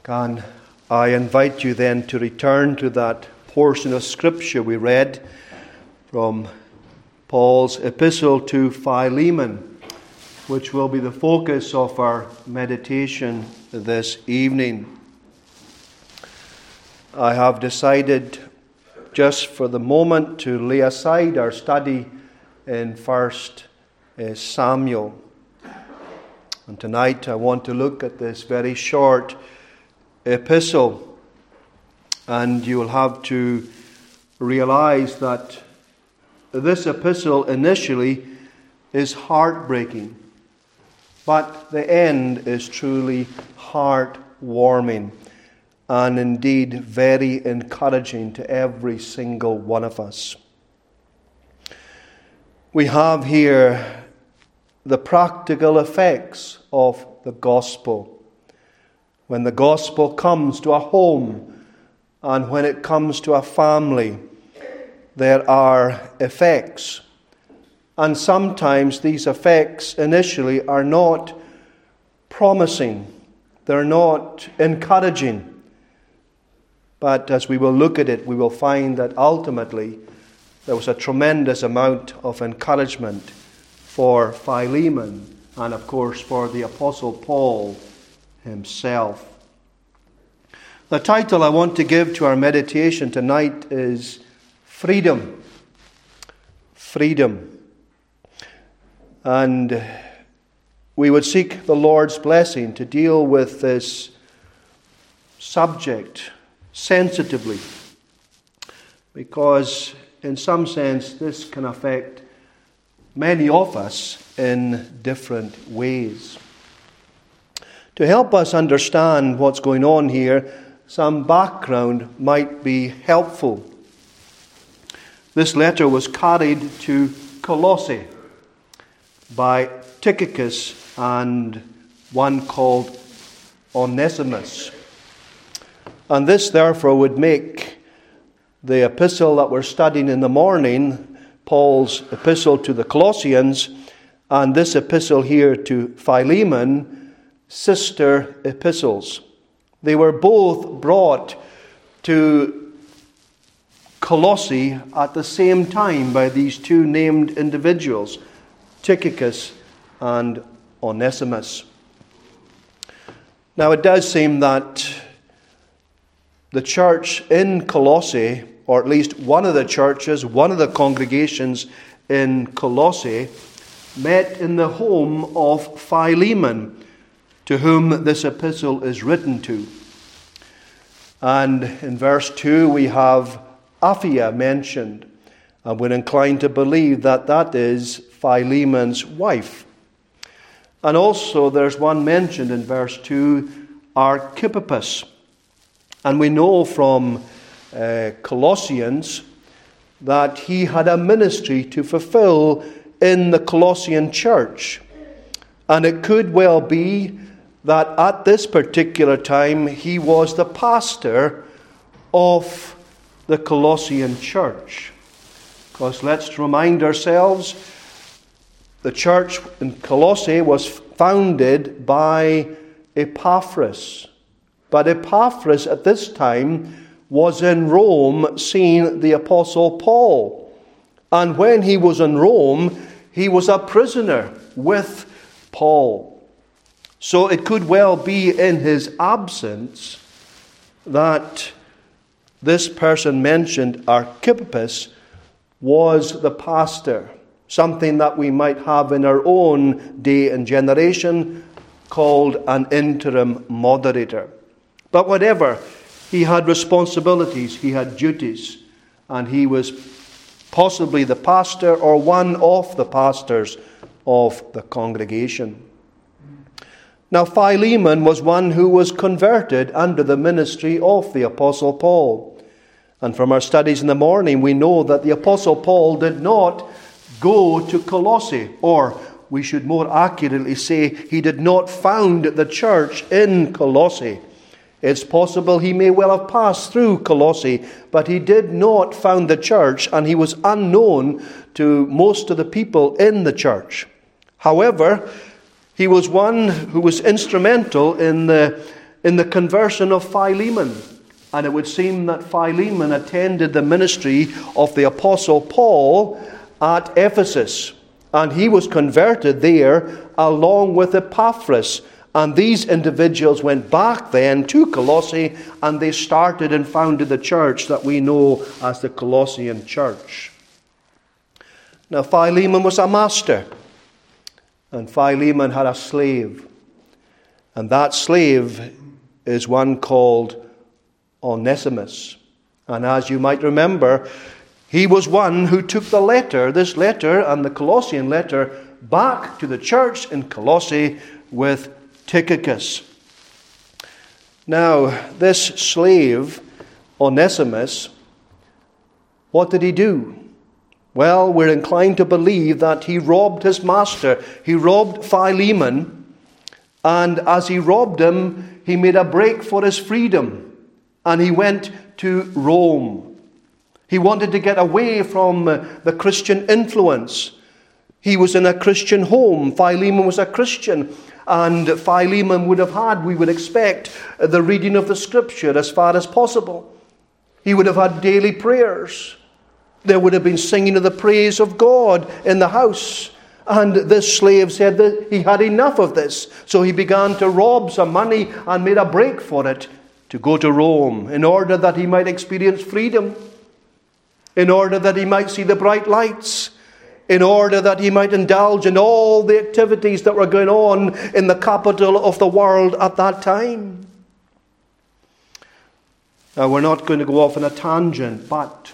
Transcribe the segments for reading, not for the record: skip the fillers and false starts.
Can I invite you then to return to that portion of Scripture we read from Paul's epistle to Philemon, which will be the focus of our meditation this evening. I have decided just for the moment to lay aside our study in 1 Samuel. And tonight I want to look at this very short epistle, and you will have to realize that this epistle initially is heartbreaking, but the end is truly heartwarming and indeed very encouraging to every single one of us. We have here the practical effects of the gospel. When the gospel comes to a home and when it comes to a family, there are effects. And sometimes these effects initially are not promising. They're not encouraging. But as we will look at it, we will find that ultimately there was a tremendous amount of encouragement for Philemon and, of course, for the Apostle Paul himself. The title I want to give to our meditation tonight is Freedom. Freedom. And we would seek the Lord's blessing to deal with this subject sensitively, because in some sense this can affect many of us in different ways. To help us understand what's going on here, some background might be helpful. This letter was carried to Colossae by Tychicus and one called Onesimus. And this therefore would make the epistle that we're studying in the morning, Paul's epistle to the Colossians, and this epistle here to Philemon, sister epistles. They were both brought to Colossae at the same time by these two named individuals, Tychicus and Onesimus. Now it does seem that the church in Colossae, or at least one of the churches, one of the congregations in Colossae, met in the home of Philemon, to whom this epistle is written to. And in verse 2 we have Apphia mentioned, and we're inclined to believe that that is Philemon's wife. And also there's one mentioned in verse 2, Archippus. And we know from Colossians that he had a ministry to fulfill in the Colossian church. And it could well be that at this particular time he was the pastor of the Colossian church. Because let's remind ourselves, the church in Colossae was founded by Epaphras. But Epaphras at this time was in Rome seeing the Apostle Paul. And when he was in Rome, he was a prisoner with Paul. So it could well be in his absence that this person mentioned, Archippus, was the pastor. Something that we might have in our own day and generation called an interim moderator. But whatever, he had responsibilities, he had duties, and he was possibly the pastor or one of the pastors of the congregation. Now Philemon was one who was converted under the ministry of the Apostle Paul. And from our studies in the morning, we know that the Apostle Paul did not go to Colossae, or we should more accurately say he did not found the church in Colossae. It's possible he may well have passed through Colossae, but he did not found the church, and he was unknown to most of the people in the church. However, he was one who was instrumental in the in the conversion of Philemon. And it would seem that Philemon attended the ministry of the Apostle Paul at Ephesus. And he was converted there along with Epaphras. And these individuals went back then to Colossae, and they started and founded the church that we know as the Colossian church. Now Philemon was a master, and Philemon had a slave. And that slave is one called Onesimus. And as you might remember, he was one who took this letter and the Colossian letter, back to the church in Colossae with Tychicus. Now, this slave, Onesimus, what did he do? Well, we're inclined to believe that he robbed his master. He robbed Philemon, and as he robbed him, he made a break for his freedom, and he went to Rome. He wanted to get away from the Christian influence. He was in a Christian home. Philemon was a Christian. And Philemon would have had, we would expect, the reading of the Scripture as far as possible. He would have had daily prayers. There would have been singing of the praise of God in the house. And this slave said that he had enough of this. So he began to rob some money and made a break for it to go to Rome in order that he might experience freedom, in order that he might see the bright lights, in order that he might indulge in all the activities that were going on in the capital of the world at that time. Now, we're not going to go off on a tangent, but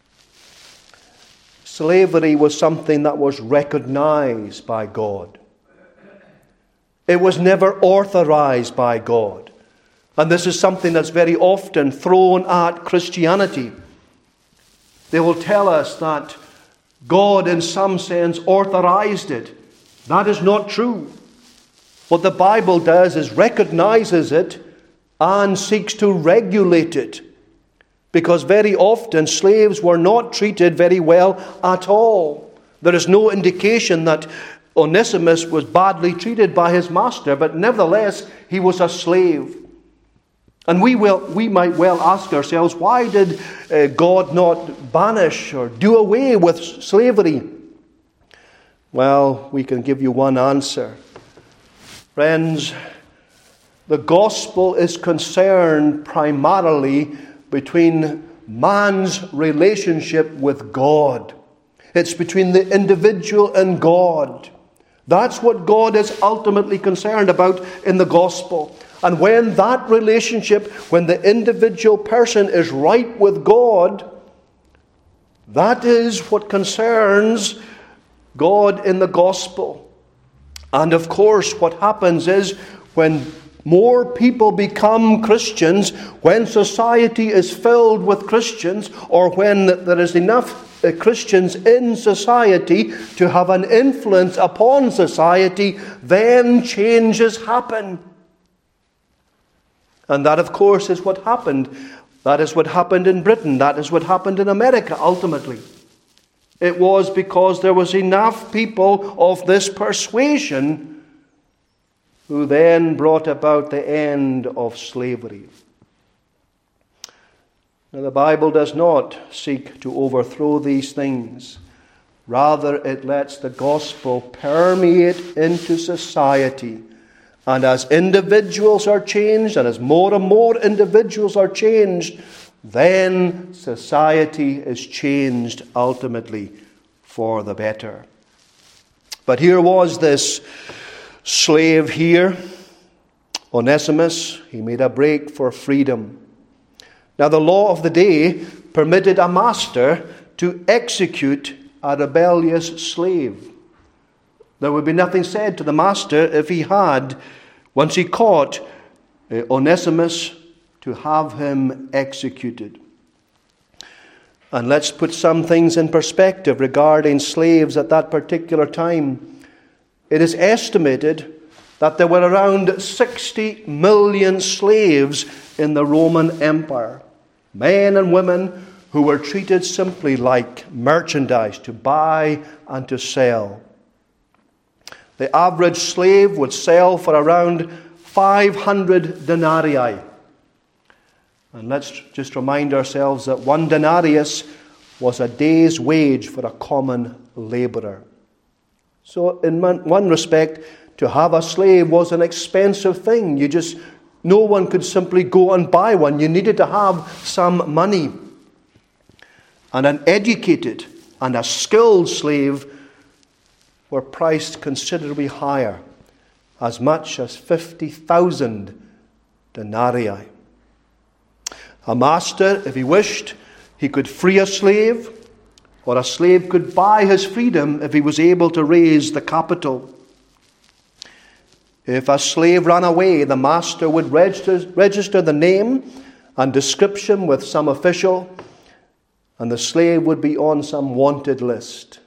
slavery was something that was recognized by God. It was never authorized by God. And this is something that's very often thrown at Christianity. They will tell us that God, in some sense, authorized it. That is not true. What the Bible does is recognizes it and seeks to regulate it. Because very often slaves were not treated very well at all. There is no indication that Onesimus was badly treated by his master, but nevertheless, he was a slave. And we might well ask ourselves, why did God not banish or do away with slavery? Well, we can give you one answer. Friends, the gospel is concerned primarily between man's relationship with God. It's between the individual and God. That's what God is ultimately concerned about in the gospel. And when that relationship, when the individual person is right with God, that is what concerns God in the gospel. And of course, what happens is when more people become Christians, when society is filled with Christians, or when there is enough Christians in society to have an influence upon society, then changes happen. And that, of course, is what happened. That is what happened in Britain. That is what happened in America, ultimately. It was because there was enough people of this persuasion who then brought about the end of slavery. Now, the Bible does not seek to overthrow these things. Rather, it lets the gospel permeate into society. And as individuals are changed, and as more and more individuals are changed, then society is changed ultimately for the better. But here was this slave here, Onesimus. He made a break for freedom. Now, the law of the day permitted a master to execute a rebellious slave. There would be nothing said to the master if he had, once he caught Onesimus, to have him executed. And let's put some things in perspective regarding slaves at that particular time. It is estimated that there were around 60 million slaves in the Roman Empire. Men and women who were treated simply like merchandise to buy and to sell. The average slave would sell for around 500 denarii. And let's just remind ourselves that 1 denarius was a day's wage for a common laborer. So in one respect, to have a slave was an expensive thing. No one could simply go and buy one. You needed to have some money. And an educated and a skilled slave were priced considerably higher, as much as 50,000 denarii. A master, if he wished, he could free a slave, or a slave could buy his freedom if he was able to raise the capital. If a slave ran away, the master would register the name and description with some official, and the slave would be on some wanted list.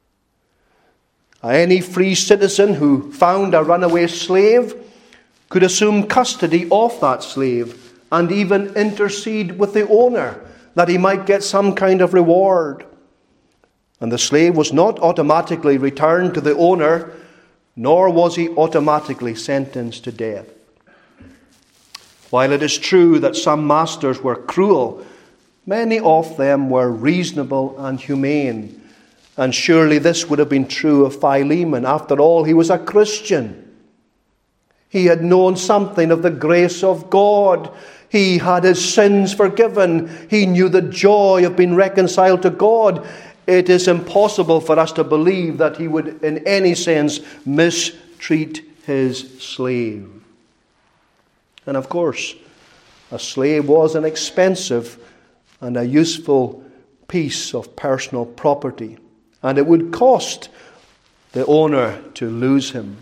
Any free citizen who found a runaway slave could assume custody of that slave and even intercede with the owner that he might get some kind of reward. And the slave was not automatically returned to the owner, nor was he automatically sentenced to death. While it is true that some masters were cruel, many of them were reasonable and humane. And surely this would have been true of Philemon. After all, he was a Christian. He had known something of the grace of God. He had his sins forgiven. He knew the joy of being reconciled to God. It is impossible for us to believe that he would in any sense mistreat his slave. And of course, a slave was an expensive and a useful piece of personal property. And it would cost the owner to lose him.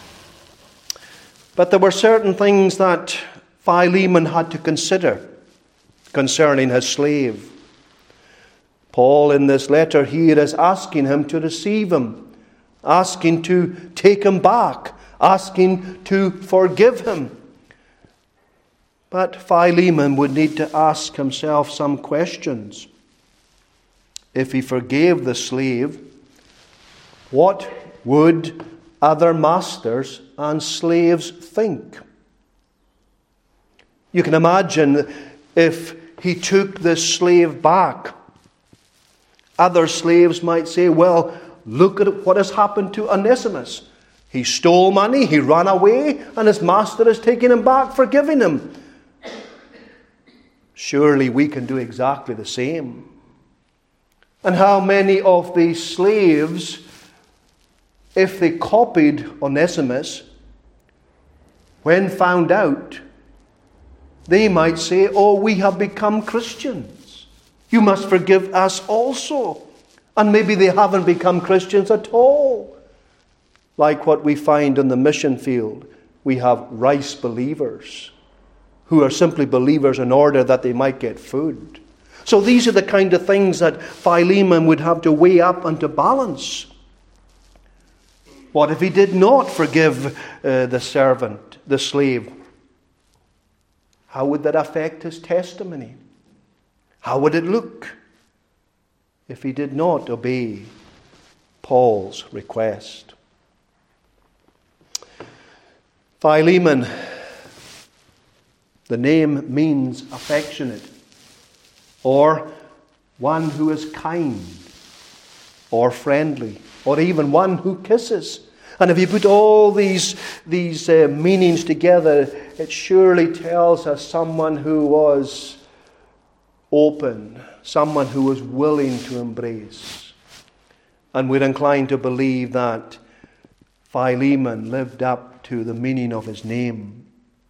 But there were certain things that Philemon had to consider concerning his slave. Paul in this letter here is asking him to receive him, asking to take him back, asking to forgive him. But Philemon would need to ask himself some questions. If he forgave the slave, what would other masters and slaves think? You can imagine if he took this slave back, other slaves might say, well, look at what has happened to Onesimus. He stole money, he ran away, and his master is taking him back, forgiving him. Surely we can do exactly the same. And how many of these slaves, if they copied Onesimus, when found out, they might say, oh, we have become Christians. You must forgive us also. And maybe they haven't become Christians at all. Like what we find in the mission field, we have rice believers who are simply believers in order that they might get food. So these are the kind of things that Philemon would have to weigh up and to balance. What if he did not forgive the servant, the slave? How would that affect his testimony? How would it look if he did not obey Paul's request? Philemon, the name means affectionate, or one who is kind, or friendly, or even one who kisses. And if you put all these meanings together, it surely tells us someone who was open, someone who was willing to embrace. And we're inclined to believe that Philemon lived up to the meaning of his name.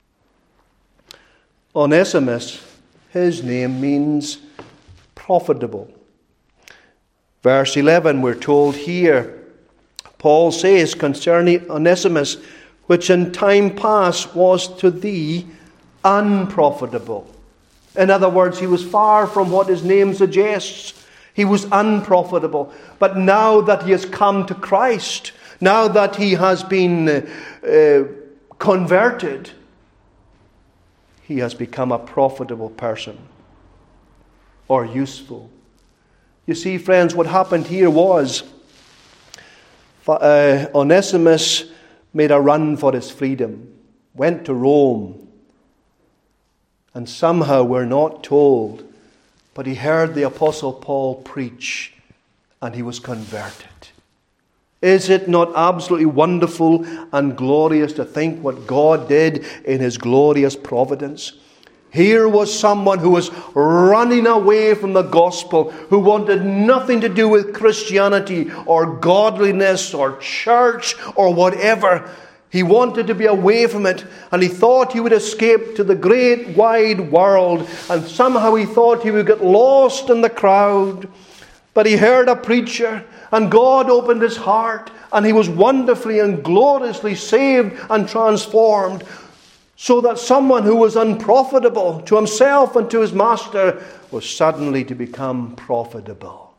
Onesimus, his name means profitable. Verse 11, we're told here, Paul says concerning Onesimus, which in time past was to thee unprofitable. In other words, he was far from what his name suggests. He was unprofitable. But now that he has come to Christ, now that he has been converted, he has become a profitable person, or useful. You see, friends, what happened here was Onesimus made a run for his freedom. went to Rome. And somehow we're not told, but he heard the Apostle Paul preach and he was converted. Is it not absolutely wonderful and glorious to think what God did in his glorious providence? Here was someone who was running away from the gospel, who wanted nothing to do with Christianity or godliness or church or whatever. He wanted to be away from it, and he thought he would escape to the great wide world, and somehow he thought he would get lost in the crowd. But he heard a preacher, and God opened his heart, and he was wonderfully and gloriously saved and transformed, so that someone who was unprofitable to himself and to his master was suddenly to become profitable.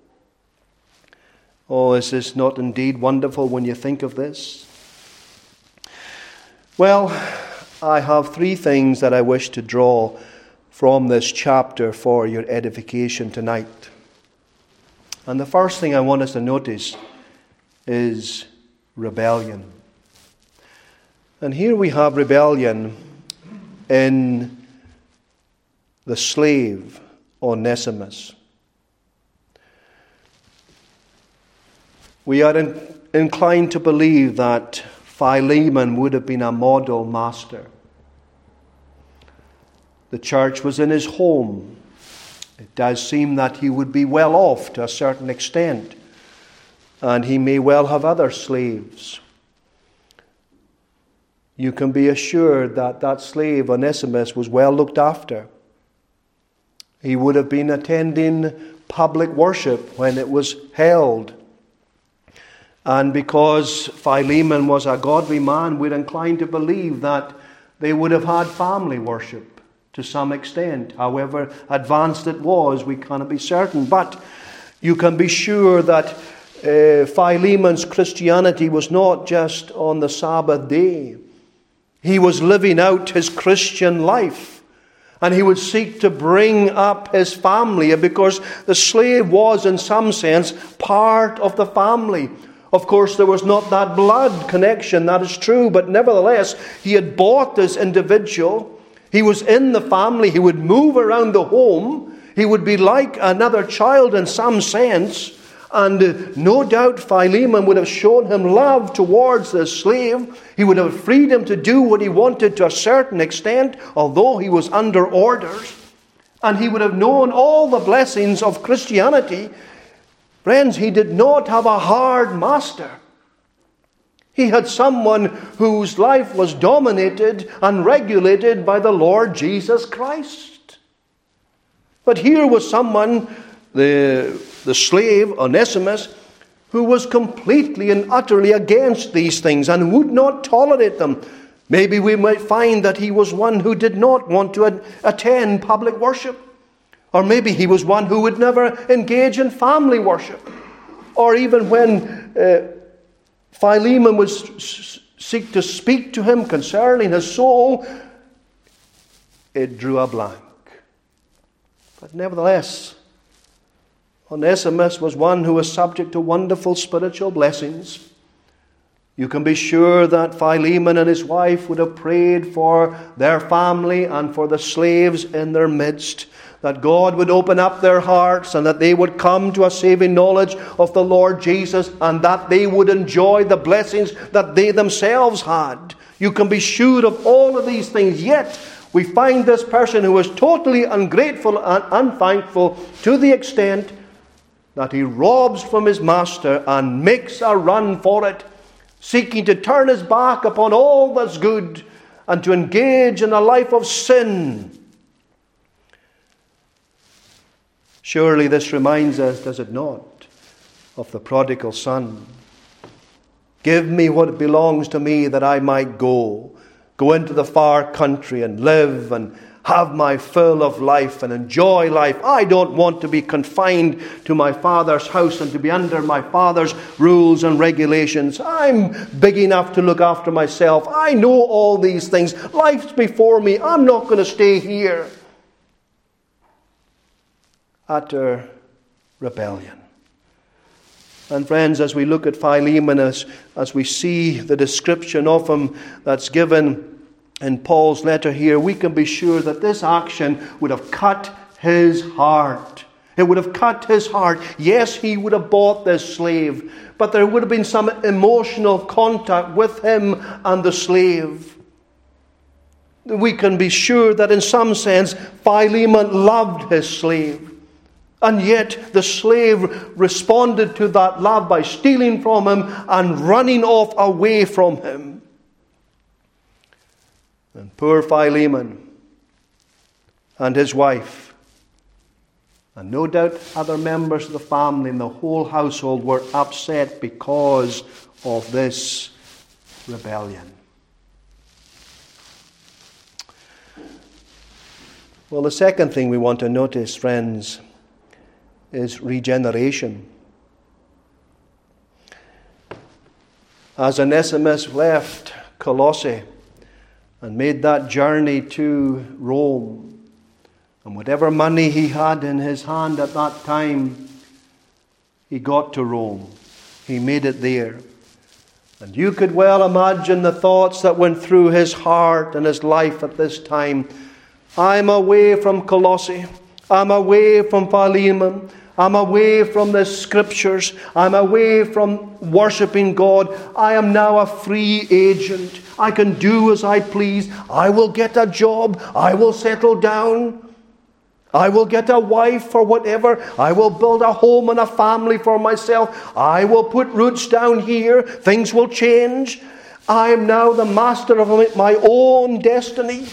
Oh, is this not indeed wonderful when you think of this? Well, I have three things that I wish to draw from this chapter for your edification tonight. And the first thing I want us to notice is rebellion. And here we have rebellion in the slave Onesimus. We are inclined to believe that Philemon would have been a model master. The church was in his home. It does seem that he would be well off to a certain extent, and he may well have other slaves. You can be assured that that slave, Onesimus, was well looked after. He would have been attending public worship when it was held. And because Philemon was a godly man, we're inclined to believe that they would have had family worship to some extent. However advanced it was, we cannot be certain. But you can be sure that Philemon's Christianity was not just on the Sabbath day. He was living out his Christian life, and he would seek to bring up his family, because the slave was in some sense part of the family. Of course, there was not that blood connection, that is true, but nevertheless, he had bought this individual. He was in the family. He would move around the home. He would be like another child in some sense. And no doubt Philemon would have shown him love towards this slave. He would have freed him to do what he wanted to a certain extent, although he was under orders. And he would have known all the blessings of Christianity. Friends, he did not have a hard master. He had someone whose life was dominated and regulated by the Lord Jesus Christ. But here was someone, the slave, Onesimus, who was completely and utterly against these things and would not tolerate them. Maybe we might find that he was one who did not want to attend public worship. Or maybe he was one who would never engage in family worship. Or even when Philemon would seek to speak to him concerning his soul, it drew a blank. But nevertheless, Onesimus was one who was subject to wonderful spiritual blessings. You can be sure that Philemon and his wife would have prayed for their family and for the slaves in their midst, that God would open up their hearts and that they would come to a saving knowledge of the Lord Jesus, and that they would enjoy the blessings that they themselves had. You can be sure of all of these things. Yet we find this person who was totally ungrateful and unthankful to the extent that he robs from his master and makes a run for it, seeking to turn his back upon all that's good and to engage in a life of sin. Surely this reminds us, does it not, of the prodigal son. Give me what belongs to me, that I might go into the far country and live and have my fill of life and enjoy life. I don't want to be confined to my father's house and to be under my father's rules and regulations. I'm big enough to look after myself. I know all these things. Life's before me. I'm not going to stay here. Utter rebellion. And friends, as we look at Philemon, as we see the description of him that's given in Paul's letter here, we can be sure that this action would have cut his heart. It would have cut his heart. Yes, he would have bought this slave, but there would have been some emotional contact with him and the slave. We can be sure that in some sense Philemon loved his slave. And yet the slave responded to that love by stealing from him and running off away from him. And poor Philemon and his wife, and no doubt other members of the family and the whole household, were upset because of this rebellion. Well, the second thing we want to notice, friends, is regeneration. As Onesimus left Colossae and made that journey to Rome, and whatever money he had in his hand at that time, he got to Rome. He made it there. And you could well imagine the thoughts that went through his heart and his life at this time. I'm away from Colossae. I'm away from Philemon. I'm away from the Scriptures. I'm away from worshipping God. I am now a free agent. I can do as I please. I will get a job. I will settle down. I will get a wife or whatever. I will build a home and a family for myself. I will put roots down here. Things will change. I am now the master of my own destiny.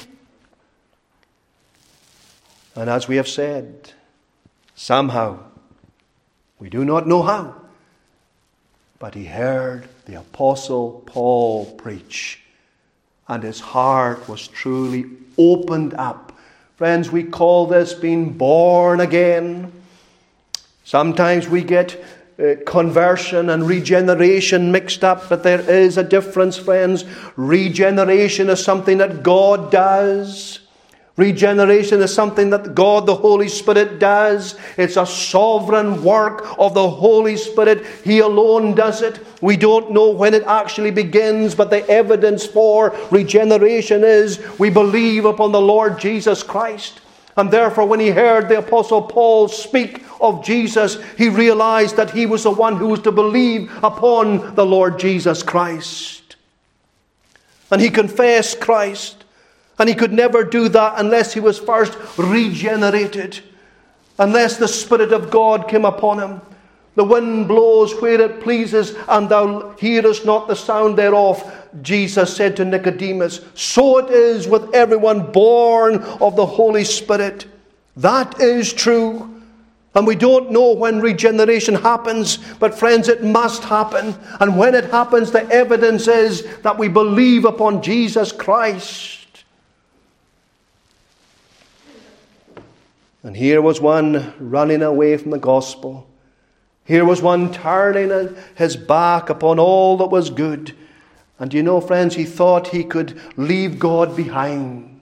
And as we have said, somehow, we do not know how, but he heard the Apostle Paul preach, and his heart was truly opened up. Friends, we call this being born again. Sometimes we get conversion and regeneration mixed up, but there is a difference, friends. Regeneration is something that God does. Regeneration is something that God, the Holy Spirit, does. It's a sovereign work of the Holy Spirit. He alone does it. We don't know when it actually begins, but the evidence for regeneration is we believe upon the Lord Jesus Christ. And therefore, when he heard the Apostle Paul speak of Jesus, he realized that he was the one who was to believe upon the Lord Jesus Christ. And he confessed Christ. And he could never do that unless he was first regenerated. Unless the Spirit of God came upon him. The wind blows where it pleases, and thou hearest not the sound thereof. Jesus said to Nicodemus, so it is with everyone born of the Holy Spirit. That is true. And we don't know when regeneration happens, but friends, it must happen. And when it happens, the evidence is that we believe upon Jesus Christ. And here was one running away from the gospel. Here was one turning his back upon all that was good. And you know, friends, he thought he could leave God behind.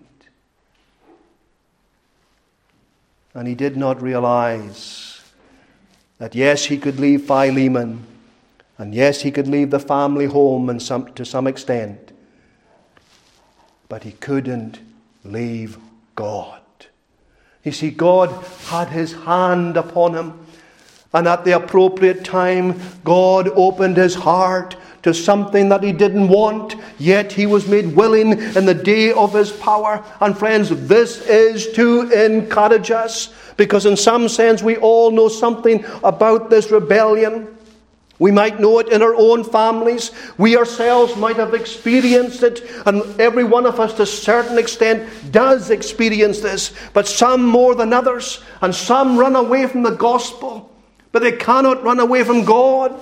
And he did not realize that yes, he could leave Philemon. And yes, he could leave the family home to some extent. But he couldn't leave God. You see, God had his hand upon him. And at the appropriate time, God opened his heart to something that he didn't want. Yet he was made willing in the day of his power. And friends, this is to encourage us. Because in some sense, we all know something about this rebellion. We might know it in our own families. We ourselves might have experienced it. And every one of us to a certain extent does experience this. But some more than others. And some run away from the gospel. But they cannot run away from God.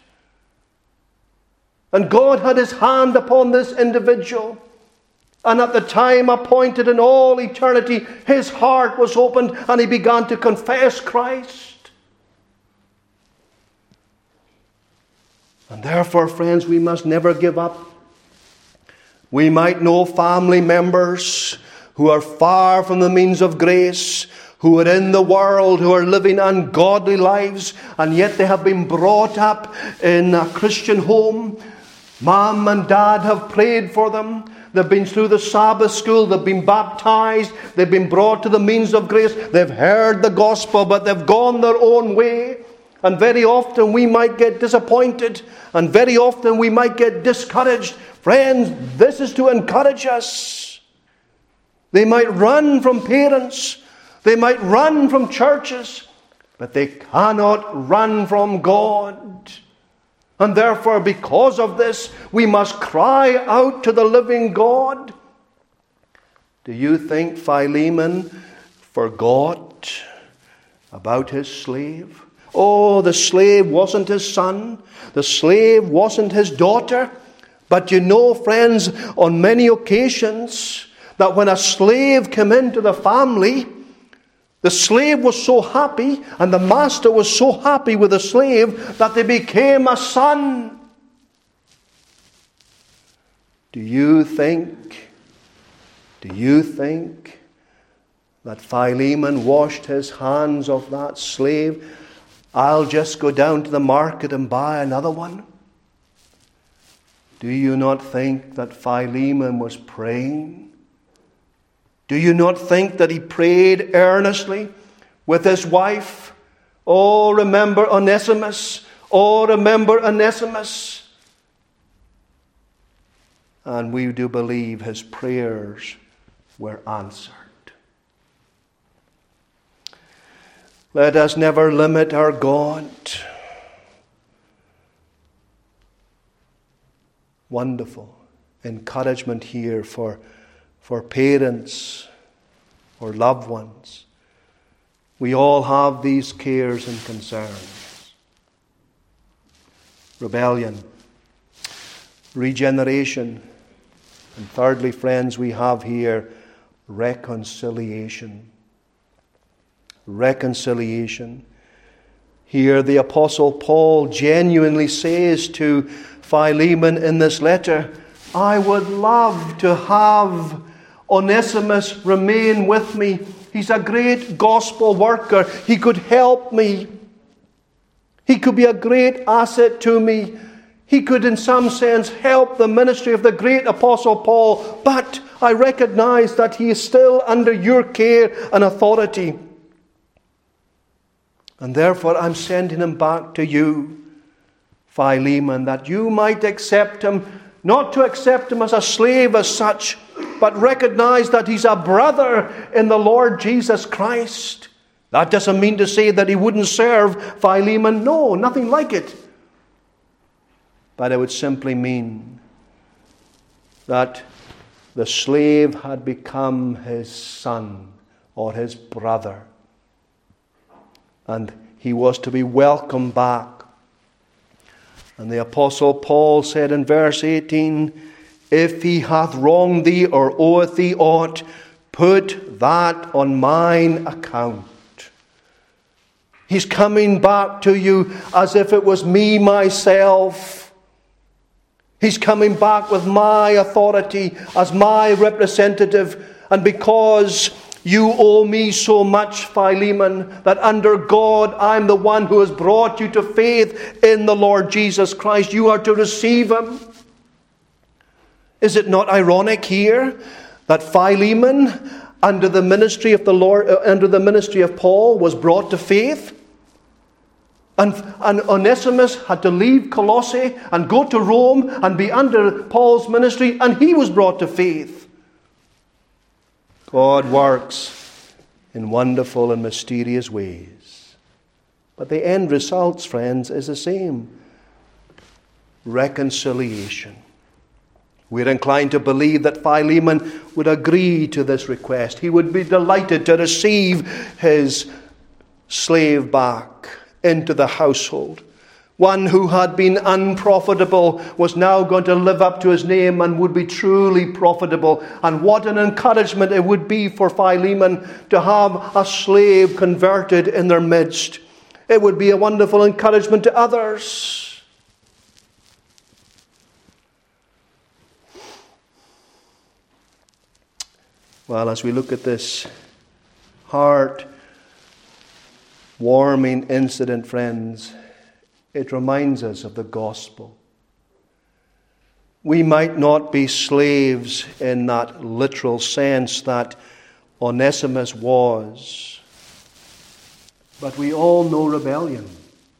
And God had his hand upon this individual. And at the time appointed in all eternity, his heart was opened and he began to confess Christ. And therefore, friends, we must never give up. We might know family members who are far from the means of grace, who are in the world, who are living ungodly lives, and yet they have been brought up in a Christian home. Mom and Dad have prayed for them. They've been through the Sabbath school. They've been baptized. They've been brought to the means of grace. They've heard the gospel, but they've gone their own way. And very often we might get disappointed. And very often we might get discouraged. Friends, this is to encourage us. They might run from parents. They might run from churches. But they cannot run from God. And therefore, because of this, we must cry out to the living God. Do you think Philemon forgot about his slave? Oh, the slave wasn't his son. The slave wasn't his daughter. But you know, friends, on many occasions, that when a slave came into the family, the slave was so happy, and the master was so happy with the slave, that they became a son. Do you think that Philemon washed his hands of that slave? I'll just go down to the market and buy another one. Do you not think that Philemon was praying? Do you not think that he prayed earnestly with his wife? Oh, remember Onesimus. Oh, remember Onesimus. And we do believe his prayers were answered. Let us never limit our God. Wonderful encouragement here for parents or loved ones. We all have these cares and concerns. Rebellion, regeneration, and thirdly, friends, we have here reconciliation. Reconciliation. Here the Apostle Paul genuinely says to Philemon in this letter, I would love to have Onesimus remain with me. He's a great gospel worker. He could help me. He could be a great asset to me. He could in some sense help the ministry of the great Apostle Paul. But I recognize that he is still under your care and authority. And therefore I'm sending him back to you, Philemon, that you might accept him, not to accept him as a slave as such, but recognize that he's a brother in the Lord Jesus Christ. That doesn't mean to say that he wouldn't serve Philemon. No, nothing like it. But it would simply mean that the slave had become his son or his brother. And he was to be welcomed back. And the Apostle Paul said in verse 18, if he hath wronged thee or oweth thee aught, put that on mine account. He's coming back to you as if it was me myself. He's coming back with my authority as my representative. And because you owe me so much, Philemon, that under God I'm the one who has brought you to faith in the Lord Jesus Christ. You are to receive him. Is it not ironic here that Philemon, under the ministry of the Lord, under the ministry of Paul, was brought to faith? And Onesimus had to leave Colossae and go to Rome and be under Paul's ministry, and he was brought to faith. God works in wonderful and mysterious ways. But the end result, friends, is the same. Reconciliation. We're inclined to believe that Philemon would agree to this request. He would be delighted to receive his slave back into the household. One who had been unprofitable was now going to live up to his name and would be truly profitable. And what an encouragement it would be for Philemon to have a slave converted in their midst. It would be a wonderful encouragement to others. Well, as we look at this heart-warming incident, friends, it reminds us of the gospel. We might not be slaves in that literal sense that Onesimus was, but we all know rebellion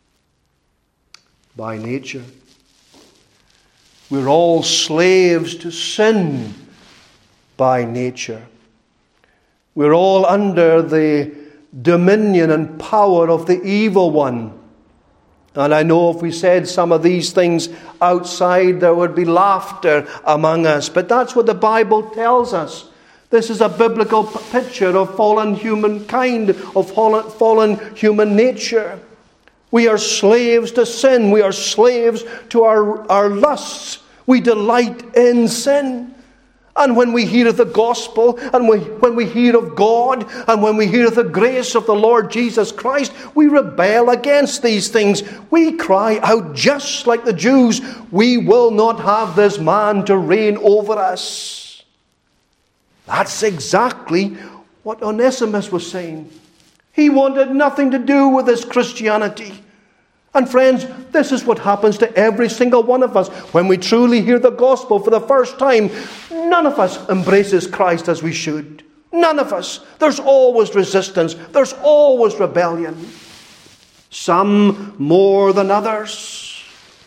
by nature. We're all slaves to sin by nature. We're all under the dominion and power of the evil one. And I know if we said some of these things outside, there would be laughter among us. But that's what the Bible tells us. This is a biblical picture of fallen humankind, of fallen human nature. We are slaves to sin. We are slaves to our lusts. We delight in sin. And when we hear of the gospel, and when we hear of God, and when we hear of the grace of the Lord Jesus Christ, we rebel against these things. We cry out just like the Jews, we will not have this man to reign over us. That's exactly what Onesimus was saying. He wanted nothing to do with this Christianity. And friends, this is what happens to every single one of us. When we truly hear the gospel for the first time, none of us embraces Christ as we should. None of us. There's always resistance. There's always rebellion. Some more than others.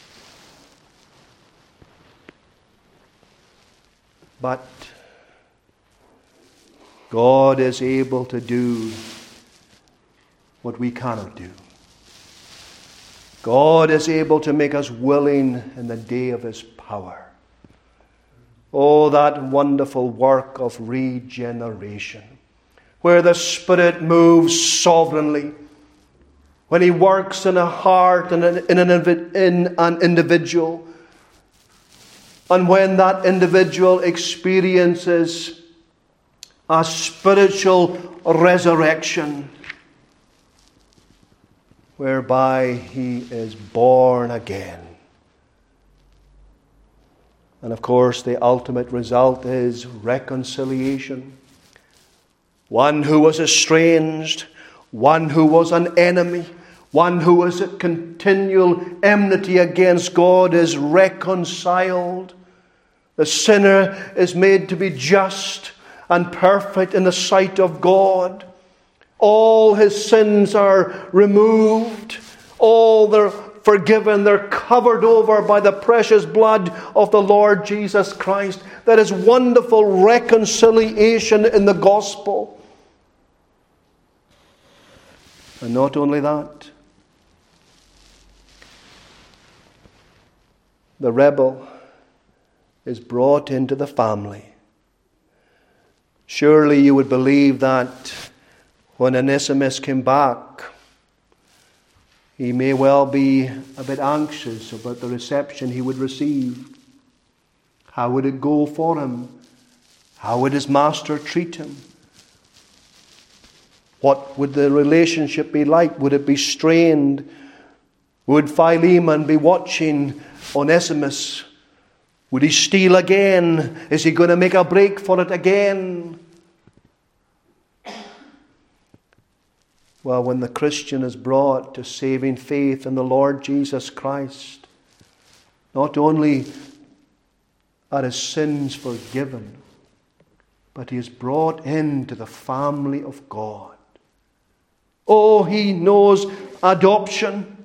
But God is able to do what we cannot do. God is able to make us willing in the day of His power. Oh, that wonderful work of regeneration, where the Spirit moves sovereignly, when He works in a heart and in an individual, and when that individual experiences a spiritual resurrection, whereby he is born again. And of course, the ultimate result is reconciliation. One who was estranged, one who was an enemy, one who was at continual enmity against God is reconciled. The sinner is made to be just and perfect in the sight of God. All his sins are removed. All they're forgiven. They're covered over by the precious blood of the Lord Jesus Christ. That is wonderful reconciliation in the gospel. And not only that, the rebel is brought into the family. Surely you would believe that when Onesimus came back, he may well be a bit anxious about the reception he would receive. How would it go for him? How would his master treat him? What would the relationship be like? Would it be strained? Would Philemon be watching Onesimus? Would he steal again? Is he going to make a break for it again? Well, when the Christian is brought to saving faith in the Lord Jesus Christ, not only are his sins forgiven, but he is brought into the family of God. Oh, he knows adoption.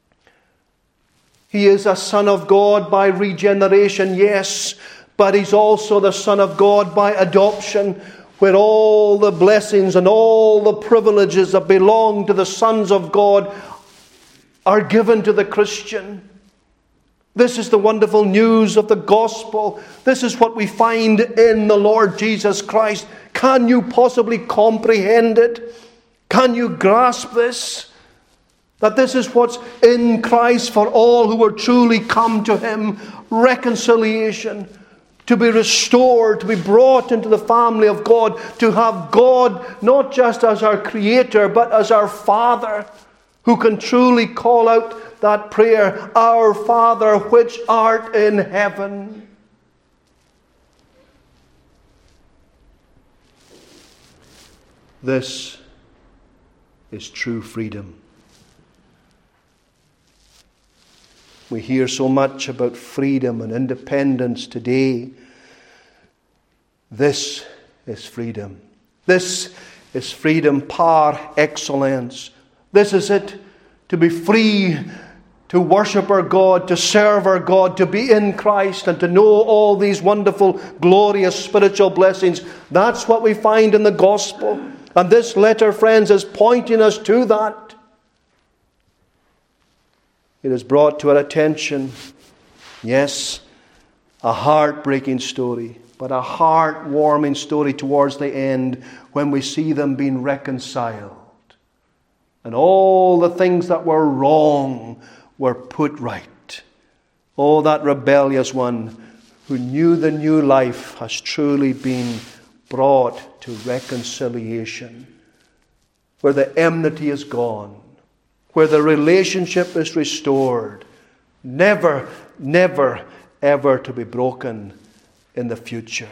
He is a son of God by regeneration, yes, but he's also the son of God by adoption, where all the blessings and all the privileges that belong to the sons of God are given to the Christian. This is the wonderful news of the gospel. This is what we find in the Lord Jesus Christ. Can you possibly comprehend it? Can you grasp this? That this is what's in Christ for all who are truly come to Him. Reconciliation. To be restored, to be brought into the family of God, to have God not just as our Creator, but as our Father, who can truly call out that prayer, Our Father which art in heaven. This is true freedom. We hear so much about freedom and independence today. This is freedom. This is freedom par excellence. This is it, to be free, to worship our God, to serve our God, to be in Christ, and to know all these wonderful, glorious spiritual blessings. That's what we find in the gospel. And this letter, friends, is pointing us to that. It is brought to our attention, yes, a heartbreaking story, but a heart-warming story towards the end when we see them being reconciled. And all the things that were wrong were put right. Oh, that rebellious one who knew the new life has truly been brought to reconciliation, where the enmity is gone, where the relationship is restored, never, never, ever to be broken in the future.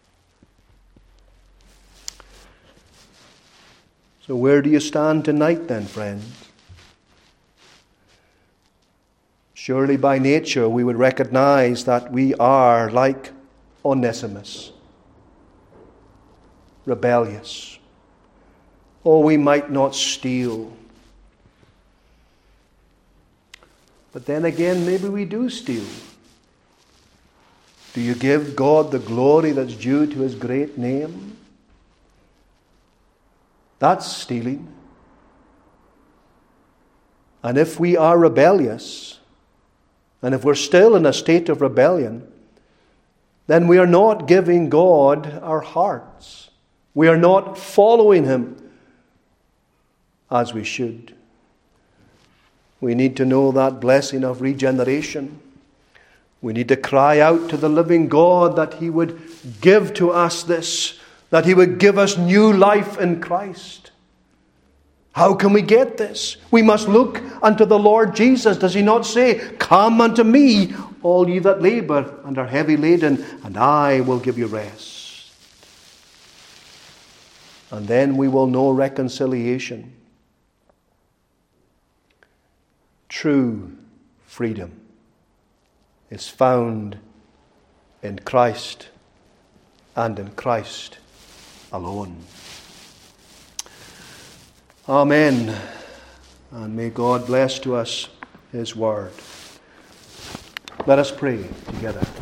So where do you stand tonight then, friends? Surely by nature we would recognize that we are like Onesimus, rebellious. Oh, we might not steal. But then again, maybe we do steal. Do you give God the glory that's due to His great name? That's stealing. And if we are rebellious, and if we're still in a state of rebellion, then we are not giving God our hearts. We are not following Him as we should. We need to know that blessing of regeneration. We need to cry out to the living God that He would give to us this, that He would give us new life in Christ. How can we get this? We must look unto the Lord Jesus. Does He not say, "Come unto me, all ye that labor and are heavy laden, and I will give you rest"? And then we will know reconciliation. True freedom is found in Christ and in Christ alone. Amen. And may God bless to us His word. Let us pray together.